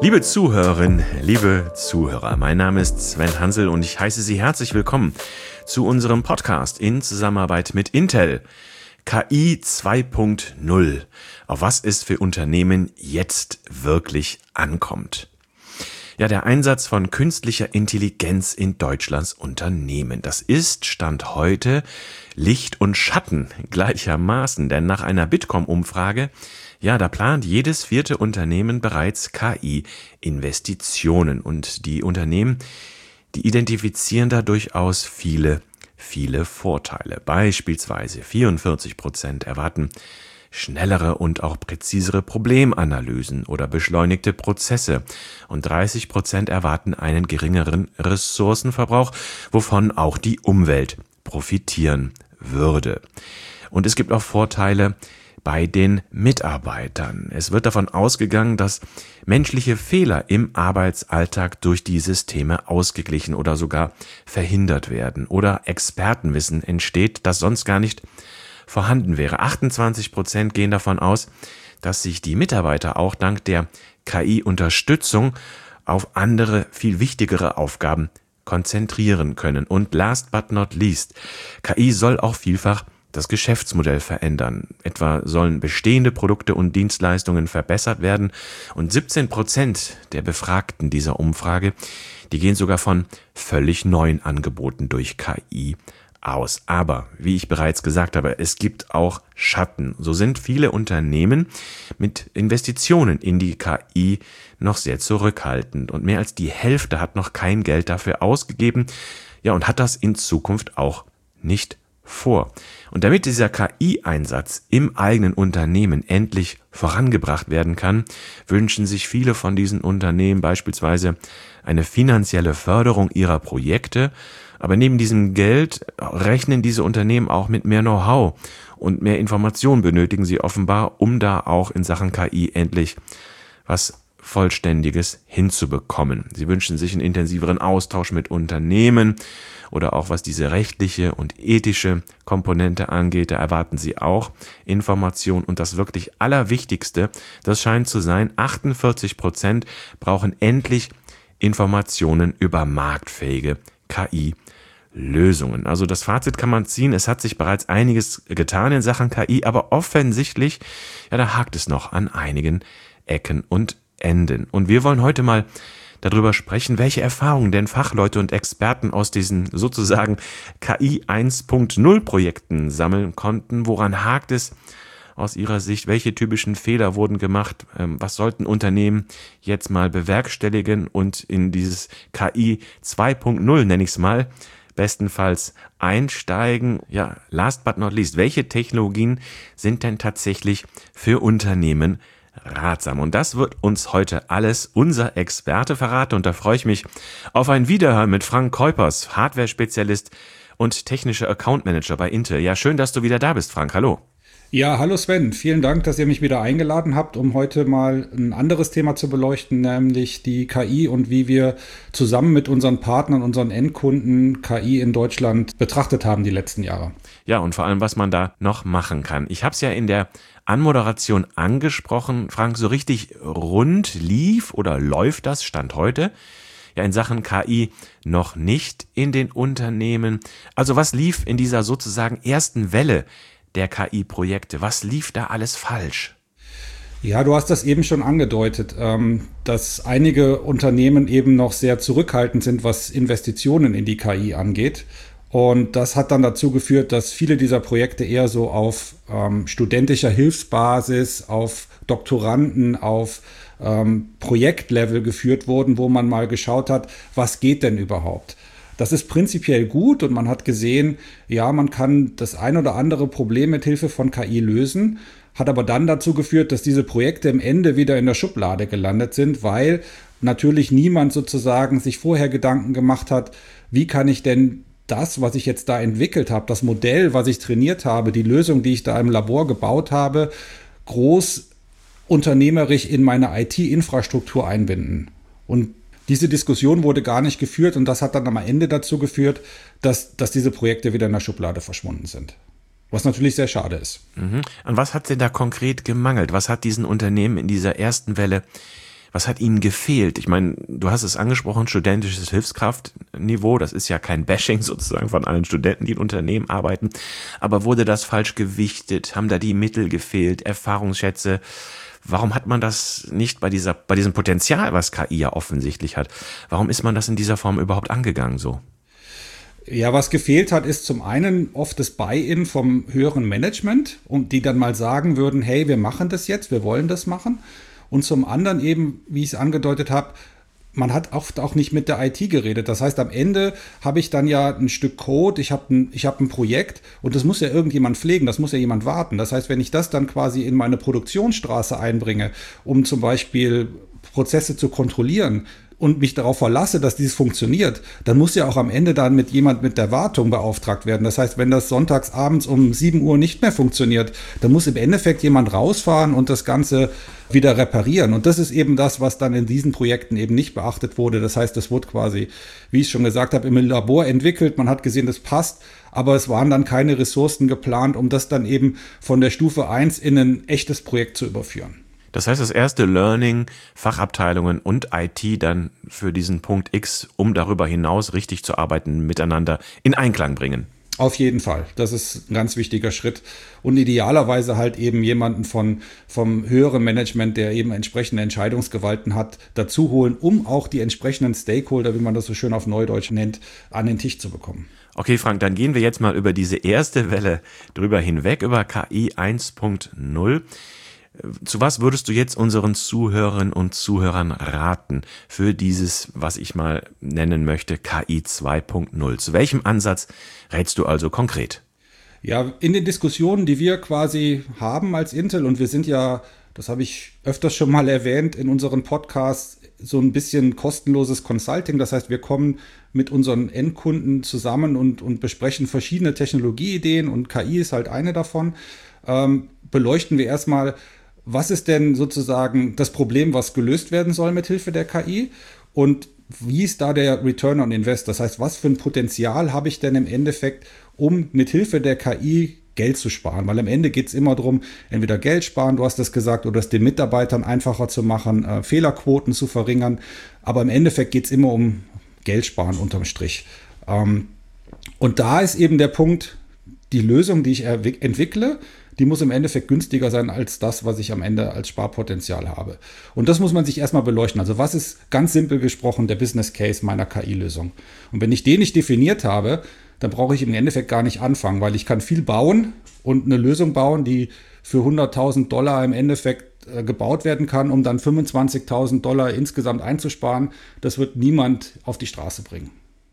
Liebe Zuhörerinnen, liebe Zuhörer, mein Name ist Sven Hansel und ich heiße Sie herzlich willkommen zu unserem Podcast in Zusammenarbeit mit Intel. KI 2.0, auf was es für Unternehmen jetzt wirklich ankommt. Ja, der Einsatz von künstlicher Intelligenz in Deutschlands Unternehmen. Das ist Stand heute Licht und Schatten gleichermaßen, denn nach einer Bitkom-Umfrage, ja, da plant jedes 4. Unternehmen bereits KI-Investitionen und die Unternehmen, die identifizieren da durchaus viele Vorteile. Beispielsweise 44% erwarten schnellere und auch präzisere Problemanalysen oder beschleunigte Prozesse und 30% erwarten einen geringeren Ressourcenverbrauch, wovon auch die Umwelt profitieren würde. Und es gibt auch Vorteile bei den Mitarbeitern. Es wird davon ausgegangen, dass menschliche Fehler im Arbeitsalltag durch die Systeme ausgeglichen oder sogar verhindert werden oder Expertenwissen entsteht, das sonst gar nicht vorhanden wäre. 28% gehen davon aus, dass sich die Mitarbeiter auch dank der KI-Unterstützung auf andere, viel wichtigere Aufgaben konzentrieren können. Und last but not least, KI soll auch vielfach das Geschäftsmodell verändern. Etwa sollen bestehende Produkte und Dienstleistungen verbessert werden und 17% der Befragten dieser Umfrage, die gehen sogar von völlig neuen Angeboten durch KI aus. Aber, wie ich bereits gesagt habe, es gibt auch Schatten. So sind viele Unternehmen mit Investitionen in die KI noch sehr zurückhaltend und mehr als die Hälfte hat noch kein Geld dafür ausgegeben, ja, und hat das in Zukunft auch nicht vor. Und damit dieser KI-Einsatz im eigenen Unternehmen endlich vorangebracht werden kann, wünschen sich viele von diesen Unternehmen beispielsweise eine finanzielle Förderung ihrer Projekte. Aber neben diesem Geld rechnen diese Unternehmen auch mit mehr Know-how und mehr Informationen benötigen sie offenbar, um da auch in Sachen KI endlich was Vollständiges hinzubekommen. Sie wünschen sich einen intensiveren Austausch mit Unternehmen oder auch was diese rechtliche und ethische Komponente angeht, da erwarten sie auch Informationen. Und das wirklich Allerwichtigste, das scheint zu sein, 48% brauchen endlich Informationen über marktfähige KI-Lösungen. Also das Fazit kann man ziehen, es hat sich bereits einiges getan in Sachen KI, aber offensichtlich, ja, da hakt es noch an einigen Ecken und Enden. Und wir wollen heute mal darüber sprechen, welche Erfahrungen denn Fachleute und Experten aus diesen sozusagen KI 1.0 Projekten sammeln konnten. Woran hakt es aus ihrer Sicht? Welche typischen Fehler wurden gemacht? Was sollten Unternehmen jetzt mal bewerkstelligen und in dieses KI 2.0, nenne ich es mal, bestenfalls einsteigen? Ja, last but not least, welche Technologien sind denn tatsächlich für Unternehmen ratsam? Und das wird uns heute alles unser Experte verraten und da freue ich mich auf ein Wiederhören mit Frank Kuipers, Hardware-Spezialist und technischer Account Manager bei Intel. Ja, schön, dass du wieder da bist, Frank. Hallo. Ja, hallo Sven. Vielen Dank, dass ihr mich wieder eingeladen habt, um heute mal ein anderes Thema zu beleuchten, nämlich die KI und wie wir zusammen mit unseren Partnern, unseren Endkunden KI in Deutschland betrachtet haben die letzten Jahre. Ja, und vor allem, was man da noch machen kann. Ich habe es ja in der Anmoderation angesprochen, Frank, so richtig rund lief oder läuft das Stand heute ja in Sachen KI noch nicht in den Unternehmen. Also was lief in dieser sozusagen ersten Welle der KI-Projekte? Was lief da alles falsch? Ja, du hast das eben schon angedeutet, dass einige Unternehmen eben noch sehr zurückhaltend sind, was Investitionen in die KI angeht. Und das hat dann dazu geführt, dass viele dieser Projekte eher so auf studentischer Hilfsbasis, auf Doktoranden, auf Projektlevel geführt wurden, wo man mal geschaut hat, was geht denn überhaupt? Das ist prinzipiell gut und man hat gesehen, ja, man kann das ein oder andere Problem mit Hilfe von KI lösen, hat aber dann dazu geführt, dass diese Projekte im Ende wieder in der Schublade gelandet sind, weil natürlich niemand sozusagen sich vorher Gedanken gemacht hat, wie kann ich denn das, was ich jetzt da entwickelt habe, das Modell, was ich trainiert habe, die Lösung, die ich da im Labor gebaut habe, groß unternehmerisch in meine IT-Infrastruktur einbinden. Und diese Diskussion wurde gar nicht geführt und das hat dann am Ende dazu geführt, dass diese Projekte wieder in der Schublade verschwunden sind. Was natürlich sehr schade ist. Mhm. Und was hat denn da konkret gemangelt? Was hat diesen Unternehmen in dieser ersten Welle Was hat Ihnen gefehlt? Ich meine, du hast es angesprochen, studentisches Hilfskraftniveau, das ist ja kein Bashing sozusagen von allen Studenten, die in Unternehmen arbeiten, aber wurde das falsch gewichtet? Haben da die Mittel gefehlt, Erfahrungsschätze? Warum hat man das nicht bei diesem Potenzial, was KI ja offensichtlich hat? Warum ist man das in dieser Form überhaupt angegangen so? Ja, was gefehlt hat, ist zum einen oft das Buy-in vom höheren Management, und die dann mal sagen würden, hey, wir machen das jetzt, wir wollen das machen. Und zum anderen eben, wie ich es angedeutet habe, man hat oft auch nicht mit der IT geredet. Das heißt, am Ende habe ich dann ja ein Stück Code, ich habe ein Projekt, und das muss ja irgendjemand pflegen, das muss ja jemand warten. Das heißt, wenn ich das dann quasi in meine Produktionsstraße einbringe, um zum Beispiel Prozesse zu kontrollieren, und mich darauf verlasse, dass dieses funktioniert, dann muss ja auch am Ende dann jemand mit der Wartung beauftragt werden. Das heißt, wenn das sonntags abends um 7 Uhr nicht mehr funktioniert, dann muss im Endeffekt jemand rausfahren und das Ganze wieder reparieren. Und das ist eben das, was dann in diesen Projekten eben nicht beachtet wurde. Das heißt, das wurde quasi, wie ich schon gesagt habe, im Labor entwickelt. Man hat gesehen, das passt, aber es waren dann keine Ressourcen geplant, um das dann eben von der Stufe 1 in ein echtes Projekt zu überführen. Das heißt, das erste Learning, Fachabteilungen und IT dann für diesen Punkt X, um darüber hinaus richtig zu arbeiten, miteinander in Einklang bringen. Auf jeden Fall. Das ist ein ganz wichtiger Schritt. Und idealerweise halt eben jemanden vom höheren Management, der eben entsprechende Entscheidungsgewalten hat, dazu holen, um auch die entsprechenden Stakeholder, wie man das so schön auf Neudeutsch nennt, an den Tisch zu bekommen. Okay, Frank, dann gehen wir jetzt mal über diese erste Welle drüber hinweg, über KI 1.0. Zu was würdest du jetzt unseren Zuhörerinnen und Zuhörern raten für dieses, was ich mal nennen möchte, KI 2.0? Zu welchem Ansatz rätst du also konkret? Ja, in den Diskussionen, die wir quasi haben als Intel, und wir sind ja, das habe ich öfters schon mal erwähnt, in unseren Podcasts so ein bisschen kostenloses Consulting. Das heißt, wir kommen mit unseren Endkunden zusammen und besprechen verschiedene Technologieideen, und KI ist halt eine davon. Beleuchten wir erstmal, was ist denn sozusagen das Problem, was gelöst werden soll mit Hilfe der KI, und wie ist da der Return on Invest? Das heißt, was für ein Potenzial habe ich denn im Endeffekt, um mit Hilfe der KI Geld zu sparen? Weil am Ende geht es immer darum, entweder Geld sparen, du hast das gesagt, oder es den Mitarbeitern einfacher zu machen, Fehlerquoten zu verringern. Aber im Endeffekt geht es immer um Geld sparen unterm Strich. Und da ist eben der Punkt, die Lösung, die ich entwickle, die muss im Endeffekt günstiger sein als das, was ich am Ende als Sparpotenzial habe. Und das muss man sich erstmal beleuchten. Also was ist ganz simpel gesprochen der Business Case meiner KI-Lösung? Und wenn ich den nicht definiert habe, dann brauche ich im Endeffekt gar nicht anfangen, weil ich kann viel bauen und eine Lösung bauen, die für $100.000 im Endeffekt gebaut werden kann, um dann $25.000 insgesamt einzusparen. Das wird niemand auf die Straße bringen.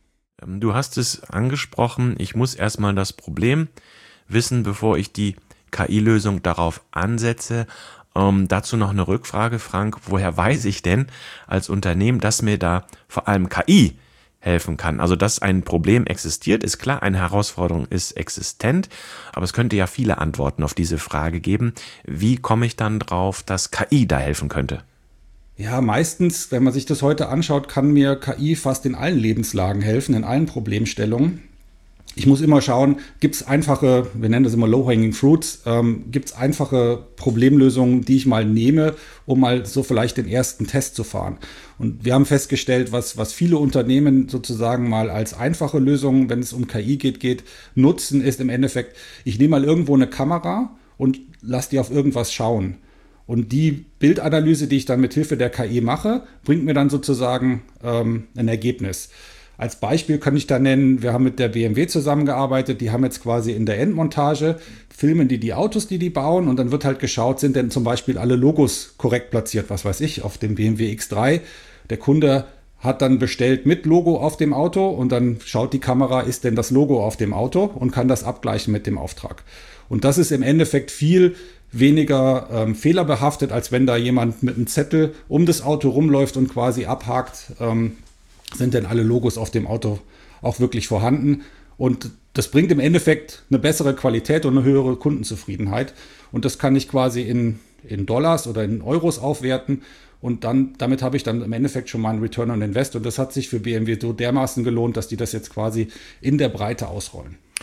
Du hast es angesprochen, ich muss erstmal das Problem wissen, bevor ich die KI-Lösung darauf ansetze. Dazu noch eine Rückfrage, Frank. Woher weiß ich denn als Unternehmen, dass mir da vor allem KI helfen kann? Also, dass ein Problem existiert, ist klar, eine Herausforderung ist existent, aber es könnte ja viele Antworten auf diese Frage geben. Wie komme ich dann drauf, dass KI da helfen könnte? Ja, meistens, wenn man sich das heute anschaut, kann mir KI fast in allen Lebenslagen helfen, in allen Problemstellungen. Ich muss immer schauen, gibt es einfache, wir nennen das immer Low-Hanging Fruits, gibt es einfache Problemlösungen, die ich mal nehme, um mal so vielleicht den ersten Test zu fahren. Und wir haben festgestellt, was viele Unternehmen sozusagen mal als einfache Lösung, wenn es um KI geht, nutzen, ist im Endeffekt, ich nehme mal irgendwo eine Kamera und lasse die auf irgendwas schauen. Und die Bildanalyse, die ich dann mit Hilfe der KI mache, bringt mir dann sozusagen ein Ergebnis. Als Beispiel kann ich da nennen, wir haben mit der BMW zusammengearbeitet, die haben jetzt quasi in der Endmontage, filmen die Autos, die bauen, und dann wird halt geschaut, sind denn zum Beispiel alle Logos korrekt platziert, was weiß ich, auf dem BMW X3. Der Kunde hat dann bestellt mit Logo auf dem Auto, und dann schaut die Kamera, ist denn das Logo auf dem Auto, und kann das abgleichen mit dem Auftrag. Und das ist im Endeffekt viel weniger fehlerbehaftet, als wenn da jemand mit einem Zettel um das Auto rumläuft und quasi abhakt, sind denn alle Logos auf dem Auto auch wirklich vorhanden. Und das bringt im Endeffekt eine bessere Qualität und eine höhere Kundenzufriedenheit. Und das kann ich quasi in Dollars oder in Euros aufwerten. Und damit habe ich dann im Endeffekt schon mal einen Return on Invest. Und das hat sich für BMW so dermaßen gelohnt, dass die das jetzt quasi in der Breite ausrollen.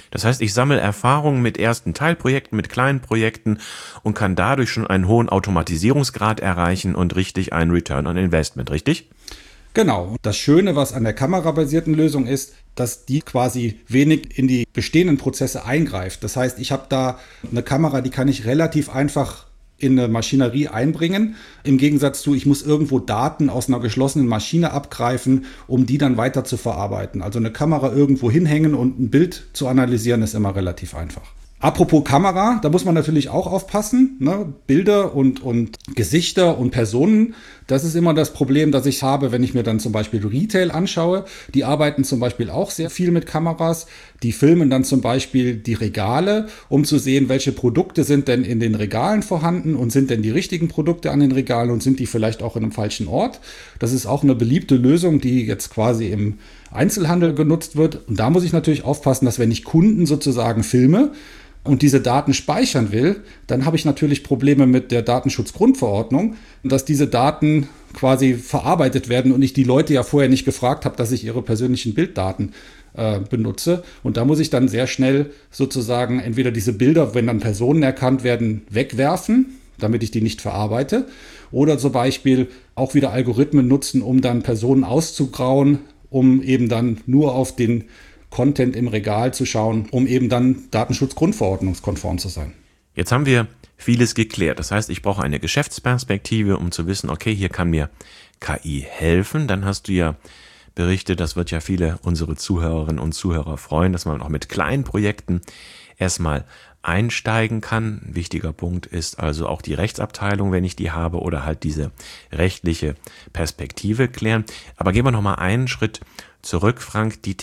Das heißt, ich sammle Erfahrungen mit ersten Teilprojekten, mit kleinen Projekten und kann dadurch schon einen hohen Automatisierungsgrad erreichen und richtig einen Return on Investment, richtig? Genau. Das Schöne, was an der kamerabasierten Lösung ist, dass die quasi wenig in die bestehenden Prozesse eingreift. Das heißt, ich habe da eine Kamera, die kann ich relativ einfach in eine Maschinerie einbringen. Im Gegensatz zu, ich muss irgendwo Daten aus einer geschlossenen Maschine abgreifen, um die dann weiter zu verarbeiten. Also eine Kamera irgendwo hinhängen und ein Bild zu analysieren, ist immer relativ einfach. Apropos Kamera, da muss man natürlich auch aufpassen, ne? Bilder und Gesichter und Personen, das ist immer das Problem, das ich habe, wenn ich mir dann zum Beispiel Retail anschaue. Die arbeiten zum Beispiel auch sehr viel mit Kameras. Die filmen dann zum Beispiel die Regale, um zu sehen, welche Produkte sind denn in den Regalen vorhanden und sind denn die richtigen Produkte an den Regalen und sind die vielleicht auch in einem falschen Ort. Das ist auch eine beliebte Lösung, die jetzt quasi im Einzelhandel genutzt wird. Und da muss ich natürlich aufpassen, dass wenn ich Kunden sozusagen filme, und diese Daten speichern will, dann habe ich natürlich Probleme mit der Datenschutzgrundverordnung, dass diese Daten quasi verarbeitet werden und ich die Leute ja vorher nicht gefragt habe, dass ich ihre persönlichen Bilddaten benutze. Und da muss ich dann sehr schnell sozusagen entweder diese Bilder, wenn dann Personen erkannt werden, wegwerfen, damit ich die nicht verarbeite, oder zum Beispiel auch wieder Algorithmen nutzen, um dann Personen auszugrauen, um eben dann nur auf den Content im Regal zu schauen, um eben dann datenschutzgrundverordnungskonform zu sein. Jetzt haben wir vieles geklärt. Das heißt, ich brauche eine Geschäftsperspektive, um zu wissen, okay, hier kann mir KI helfen. Dann hast du ja berichtet, das wird ja viele unsere Zuhörerinnen und Zuhörer freuen, dass man auch mit kleinen Projekten erstmal einsteigen kann. Ein wichtiger Punkt ist also auch die Rechtsabteilung, wenn ich die habe, oder halt diese rechtliche Perspektive klären. Aber gehen wir noch mal einen Schritt zurück, Frank, die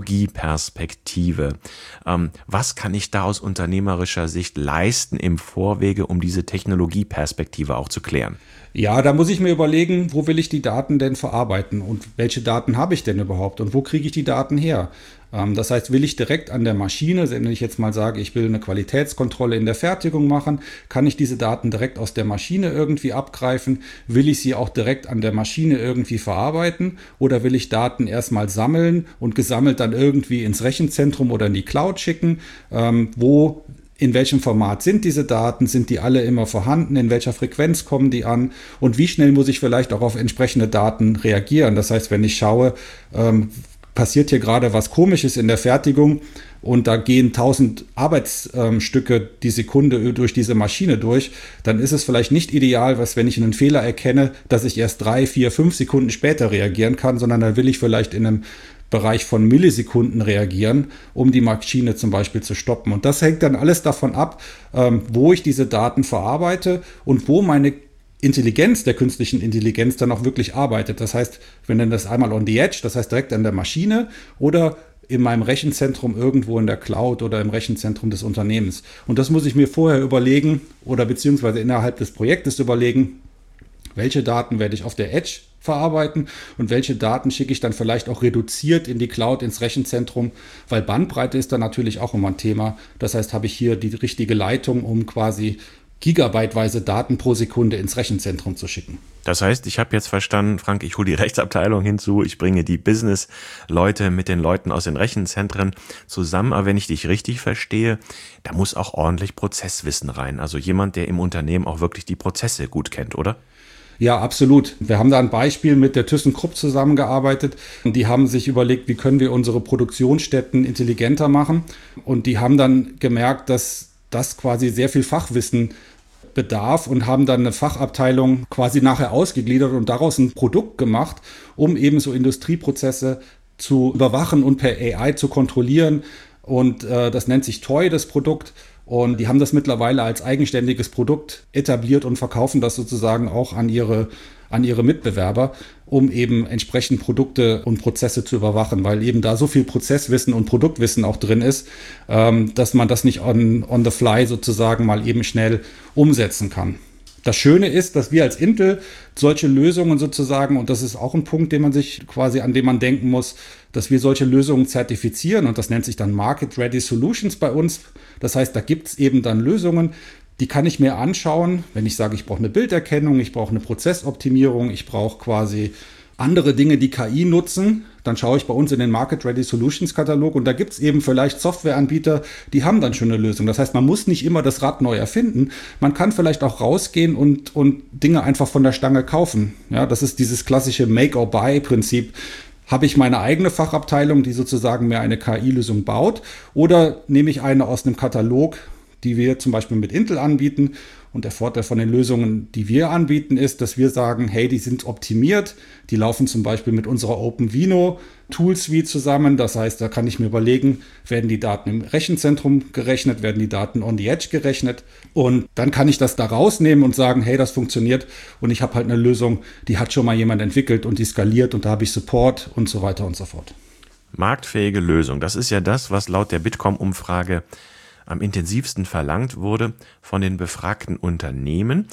Technologieperspektive. Was kann ich da aus unternehmerischer Sicht leisten im Vorwege, um diese Technologieperspektive auch zu klären? Ja, da muss ich mir überlegen, wo will ich die Daten denn verarbeiten und welche Daten habe ich denn überhaupt und wo kriege ich die Daten her? Das heißt, will ich direkt an der Maschine, wenn ich jetzt mal sage, ich will eine Qualitätskontrolle in der Fertigung machen, kann ich diese Daten direkt aus der Maschine irgendwie abgreifen? Will ich sie auch direkt an der Maschine irgendwie verarbeiten oder will ich Daten erstmal sammeln und gesammelt dann irgendwie ins Rechenzentrum oder in die Cloud schicken? In welchem Format sind diese Daten? Sind die alle immer vorhanden? In welcher Frequenz kommen die an? Und wie schnell muss ich vielleicht auch auf entsprechende Daten reagieren? Das heißt, wenn ich schaue, passiert hier gerade was Komisches in der Fertigung und da gehen 1000 Arbeitsstücke die Sekunde durch diese Maschine durch, dann ist es vielleicht nicht ideal, wenn ich einen Fehler erkenne, dass ich erst 3, 4, 5 Sekunden später reagieren kann, sondern da will ich vielleicht in einem Bereich von Millisekunden reagieren, um die Maschine zum Beispiel zu stoppen. Und das hängt dann alles davon ab, wo ich diese Daten verarbeite und wo meine Intelligenz der künstlichen Intelligenz dann auch wirklich arbeitet. Das heißt, wir nennen das einmal on the edge, das heißt direkt an der Maschine oder in meinem Rechenzentrum irgendwo in der Cloud oder im Rechenzentrum des Unternehmens. Und das muss ich mir vorher überlegen oder beziehungsweise innerhalb des Projektes überlegen, welche Daten werde ich auf der Edge verarbeiten und welche Daten schicke ich dann vielleicht auch reduziert in die Cloud, ins Rechenzentrum, weil Bandbreite ist dann natürlich auch immer ein Thema. Das heißt, habe ich hier die richtige Leitung, um quasi gigabyteweise Daten pro Sekunde ins Rechenzentrum zu schicken. Das heißt, ich habe jetzt verstanden, Frank, ich hole die Rechtsabteilung hinzu, ich bringe die Business-Leute mit den Leuten aus den Rechenzentren zusammen, aber wenn ich dich richtig verstehe, da muss auch ordentlich Prozesswissen rein. Also jemand, der im Unternehmen auch wirklich die Prozesse gut kennt, oder? Ja, absolut. Wir haben da ein Beispiel mit der ThyssenKrupp zusammengearbeitet und die haben sich überlegt, wie können wir unsere Produktionsstätten intelligenter machen und die haben dann gemerkt, dass das quasi sehr viel Fachwissen bedarf und haben dann eine Fachabteilung quasi nachher ausgegliedert und daraus ein Produkt gemacht, um eben so Industrieprozesse zu überwachen und per AI zu kontrollieren. Und das nennt sich Toy, das Produkt. Und die haben das mittlerweile als eigenständiges Produkt etabliert und verkaufen das sozusagen auch an ihre Mitbewerber, um eben entsprechend Produkte und Prozesse zu überwachen, weil eben da so viel Prozesswissen und Produktwissen auch drin ist, dass man das nicht on the fly sozusagen mal eben schnell umsetzen kann. Das Schöne ist, dass wir als Intel solche Lösungen sozusagen, und das ist auch ein Punkt, an dem man denken muss, dass wir solche Lösungen zertifizieren und das nennt sich dann Market Ready Solutions bei uns. Das heißt, da gibt es eben dann Lösungen, die kann ich mir anschauen, wenn ich sage, ich brauche eine Bilderkennung, ich brauche eine Prozessoptimierung, ich brauche quasi andere Dinge, die KI nutzen. dann schaue ich bei uns in den Market Ready Solutions Katalog und da gibt es eben vielleicht Softwareanbieter, die haben dann schon eine Lösung. Das heißt, man muss nicht immer das Rad neu erfinden. Man kann vielleicht auch rausgehen und Dinge einfach von der Stange kaufen. Ja, das ist dieses klassische Make-or-Buy-Prinzip. Habe ich meine eigene Fachabteilung, die sozusagen mir eine KI-Lösung baut, oder nehme ich eine aus einem Katalog, die wir zum Beispiel mit Intel anbieten. Und der Vorteil von den Lösungen, die wir anbieten, ist, dass wir sagen, hey, die sind optimiert. Die laufen zum Beispiel mit unserer OpenVINO Tool Suite zusammen. Das heißt, da kann ich mir überlegen, werden die Daten im Rechenzentrum gerechnet, werden die Daten on the edge gerechnet. Und dann kann ich das da rausnehmen und sagen, hey, das funktioniert. Und ich habe halt eine Lösung, die hat schon mal jemand entwickelt und die skaliert und da habe ich Support und so weiter und so fort. Marktfähige Lösung. Das ist ja das, was laut der Bitkom-Umfrage am intensivsten verlangt wurde von den befragten Unternehmen.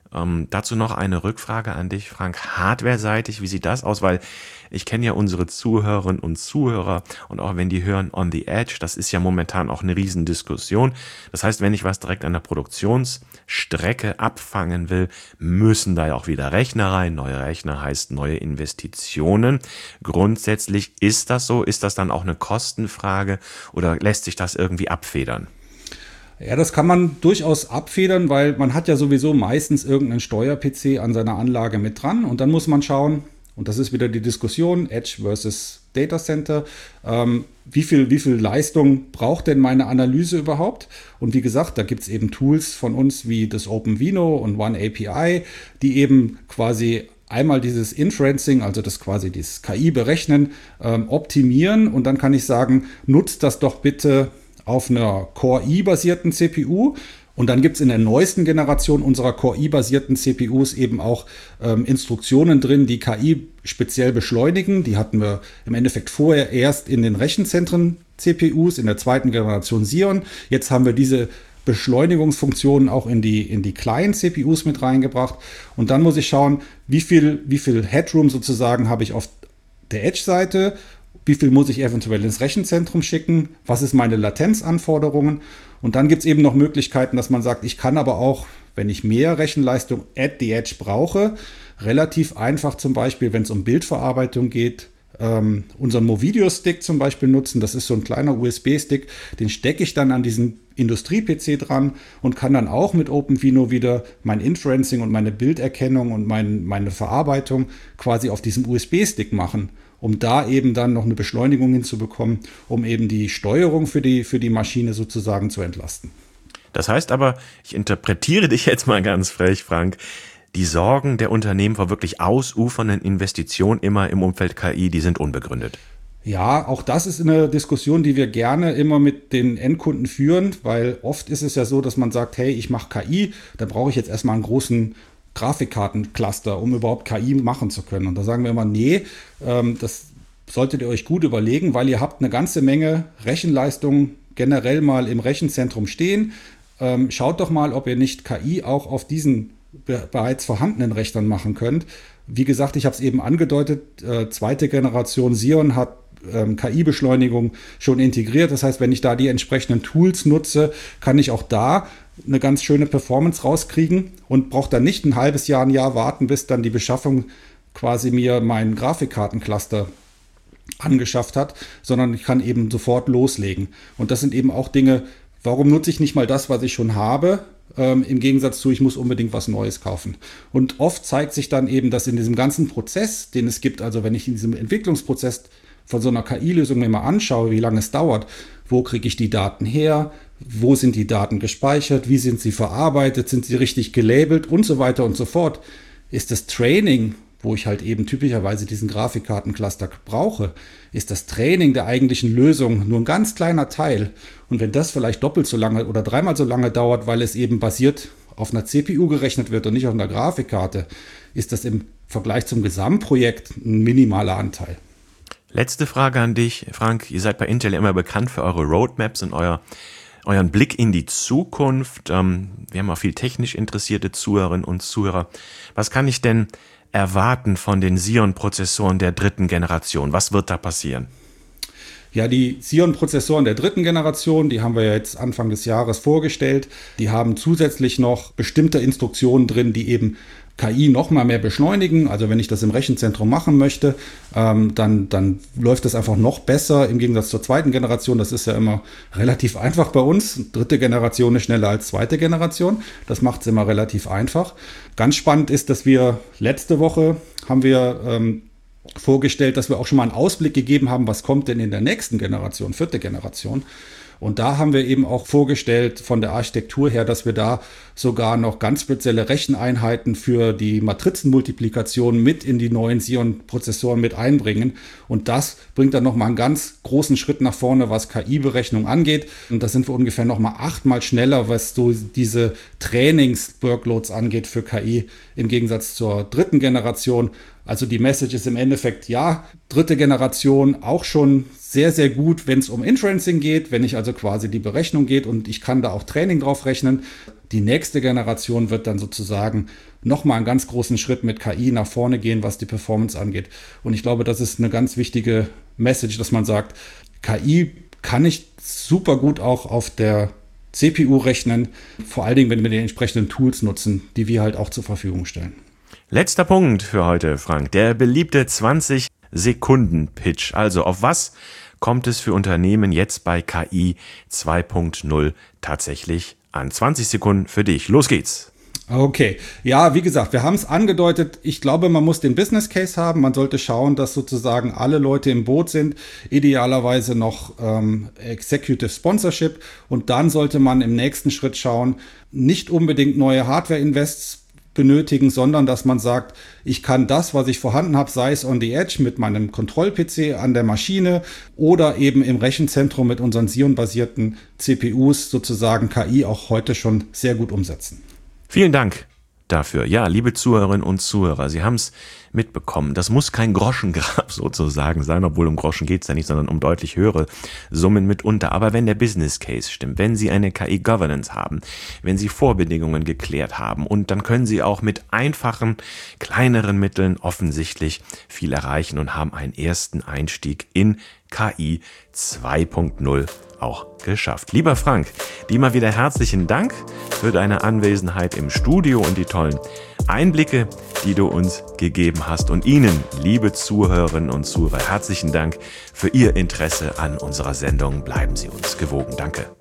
Dazu noch eine Rückfrage an dich, Frank. Hardware-seitig, wie sieht das aus? Weil ich kenne ja unsere Zuhörerinnen und Zuhörer und auch wenn die hören on the edge, das ist ja momentan auch eine Riesendiskussion. Das heißt, wenn ich was direkt an der Produktionsstrecke abfangen will, müssen da ja auch wieder Rechner rein. Neue Rechner heißt neue Investitionen. Grundsätzlich ist das so? Ist das dann auch eine Kostenfrage oder lässt sich das irgendwie abfedern? Ja, das kann man durchaus abfedern, weil man hat ja sowieso meistens irgendeinen Steuer-PC an seiner Anlage mit dran und dann muss man schauen, und das ist wieder die Diskussion, Edge versus Data Center, wie viel Leistung braucht denn meine Analyse überhaupt? Und wie gesagt, da gibt es eben Tools von uns wie das OpenVINO und OneAPI, die eben quasi einmal dieses Inferencing, also das quasi dieses KI-Berechnen, optimieren und dann kann ich sagen, nutzt das doch bitte auf einer Core-i-basierten CPU. Und dann gibt es in der neuesten Generation unserer Core-i-basierten CPUs eben auch Instruktionen drin, die KI speziell beschleunigen. Die hatten wir im Endeffekt vorher erst in den Rechenzentren-CPUs, in der zweiten Generation Xeon. Jetzt haben wir diese Beschleunigungsfunktionen auch in die kleinen CPUs mit reingebracht. Und dann muss ich schauen, wie viel Headroom sozusagen habe ich auf der Edge-Seite. Wie viel muss ich eventuell ins Rechenzentrum schicken? Was ist meine Latenzanforderungen? Und dann gibt es eben noch Möglichkeiten, dass man sagt, ich kann aber auch, wenn ich mehr Rechenleistung at the Edge brauche, relativ einfach zum Beispiel, wenn es um Bildverarbeitung geht, unseren Movideo-Stick zum Beispiel nutzen. Das ist so ein kleiner USB-Stick, den stecke ich dann an diesen Industrie-PC dran und kann dann auch mit OpenVINO wieder mein Inferencing und meine Bilderkennung und meine Verarbeitung quasi auf diesem USB-Stick machen, um da eben dann noch eine Beschleunigung hinzubekommen, um eben die Steuerung für die Maschine sozusagen zu entlasten. Das heißt aber, ich interpretiere dich jetzt mal ganz frech, Frank, die Sorgen der Unternehmen vor wirklich ausufernden Investitionen immer im Umfeld KI, die sind unbegründet. Ja, auch das ist eine Diskussion, die wir gerne immer mit den Endkunden führen, weil oft ist es ja so, dass man sagt, hey, ich mache KI, da brauche ich jetzt erstmal einen großen Grafikkartencluster, um überhaupt KI machen zu können. Und da sagen wir immer, nee, das solltet ihr euch gut überlegen, weil ihr habt eine ganze Menge Rechenleistung generell mal im Rechenzentrum stehen. Schaut doch mal, ob ihr nicht KI auch auf diesen bereits vorhandenen Rechnern machen könnt. Wie gesagt, ich habe es eben angedeutet, zweite Generation Xeon hat KI-Beschleunigung schon integriert. Das heißt, wenn ich da die entsprechenden Tools nutze, kann ich auch da eine ganz schöne Performance rauskriegen und brauche dann nicht ein halbes Jahr, ein Jahr warten, bis dann die Beschaffung quasi mir meinen Grafikkartencluster angeschafft hat, sondern ich kann eben sofort loslegen. Und das sind eben auch Dinge, warum nutze ich nicht mal das, was ich schon habe, im Gegensatz zu, ich muss unbedingt was Neues kaufen. Und oft zeigt sich dann eben, dass in diesem ganzen Prozess, den es gibt, also wenn ich in diesem Entwicklungsprozess von so einer KI-Lösung mir mal anschaue, wie lange es dauert, wo kriege ich die Daten her, wo sind die Daten gespeichert, wie sind sie verarbeitet, sind sie richtig gelabelt und so weiter und so fort, ist das Training, wo ich halt eben typischerweise diesen Grafikkartencluster brauche, ist das Training der eigentlichen Lösung nur ein ganz kleiner Teil. Und wenn das vielleicht doppelt so lange oder dreimal so lange dauert, weil es eben basiert auf einer CPU gerechnet wird und nicht auf einer Grafikkarte, ist das im Vergleich zum Gesamtprojekt ein minimaler Anteil. Letzte Frage an dich, Frank. Ihr seid bei Intel immer bekannt für eure Roadmaps und euren Blick in die Zukunft. Wir haben auch viel technisch interessierte Zuhörerinnen und Zuhörer. Was kann ich denn erwarten von den Xeon-Prozessoren der dritten Generation? Was wird da passieren? Ja, die Xeon-Prozessoren der dritten Generation, die haben wir ja jetzt Anfang des Jahres vorgestellt. Die haben zusätzlich noch bestimmte Instruktionen drin, die eben KI noch mal mehr beschleunigen. Also wenn ich das im Rechenzentrum machen möchte, dann läuft das einfach noch besser im Gegensatz zur zweiten Generation. Das ist ja immer relativ einfach bei uns. Dritte Generation ist schneller als zweite Generation. Das macht es immer relativ einfach. Ganz spannend ist, dass wir letzte Woche haben wir vorgestellt, dass wir auch schon mal einen Ausblick gegeben haben, was kommt denn in der nächsten Generation, vierte Generation. Und da haben wir eben auch vorgestellt von der Architektur her, dass wir da sogar noch ganz spezielle Recheneinheiten für die Matrizenmultiplikation mit in die neuen Xeon-Prozessoren mit einbringen. Und das bringt dann nochmal einen ganz großen Schritt nach vorne, was KI-Berechnung angeht. Und da sind wir ungefähr nochmal 8-mal schneller, was so diese Trainings-Workloads angeht für KI im Gegensatz zur dritten Generation. Also die Message ist im Endeffekt, ja, dritte Generation auch schon sehr, sehr gut, wenn es um Inferencing geht, wenn ich also quasi die Berechnung geht und ich kann da auch Training drauf rechnen. Die nächste Generation wird dann sozusagen nochmal einen ganz großen Schritt mit KI nach vorne gehen, was die Performance angeht. Und ich glaube, das ist eine ganz wichtige Message, dass man sagt, KI kann ich super gut auch auf der CPU rechnen, vor allen Dingen, wenn wir die entsprechenden Tools nutzen, die wir halt auch zur Verfügung stellen. Letzter Punkt für heute, Frank. Der beliebte 20-Sekunden-Pitch. Also auf was kommt es für Unternehmen jetzt bei KI 2.0 tatsächlich an? 20 Sekunden für dich. Los geht's. Okay, ja, wie gesagt, wir haben es angedeutet. Ich glaube, man muss den Business Case haben. Man sollte schauen, dass sozusagen alle Leute im Boot sind. Idealerweise noch Executive Sponsorship. Und dann sollte man im nächsten Schritt schauen, nicht unbedingt neue Hardware-Invests benötigen, sondern dass man sagt, ich kann das, was ich vorhanden habe, sei es on the edge mit meinem Kontroll-PC an der Maschine oder eben im Rechenzentrum mit unseren Xeon-basierten CPUs sozusagen KI auch heute schon sehr gut umsetzen. Vielen Dank dafür. Ja, liebe Zuhörerinnen und Zuhörer, Sie haben es mitbekommen. Das muss kein Groschengrab sozusagen sein, obwohl um Groschen geht es ja nicht, sondern um deutlich höhere Summen mitunter. Aber wenn der Business Case stimmt, wenn Sie eine KI-Governance haben, wenn Sie Vorbedingungen geklärt haben und dann können Sie auch mit einfachen, kleineren Mitteln offensichtlich viel erreichen und haben einen ersten Einstieg in KI 2.0 auch geschafft. Lieber Frank, dir mal wieder herzlichen Dank für deine Anwesenheit im Studio und die tollen Einblicke, die du uns gegeben hast. Und Ihnen, liebe Zuhörerinnen und Zuhörer, herzlichen Dank für Ihr Interesse an unserer Sendung. Bleiben Sie uns gewogen. Danke.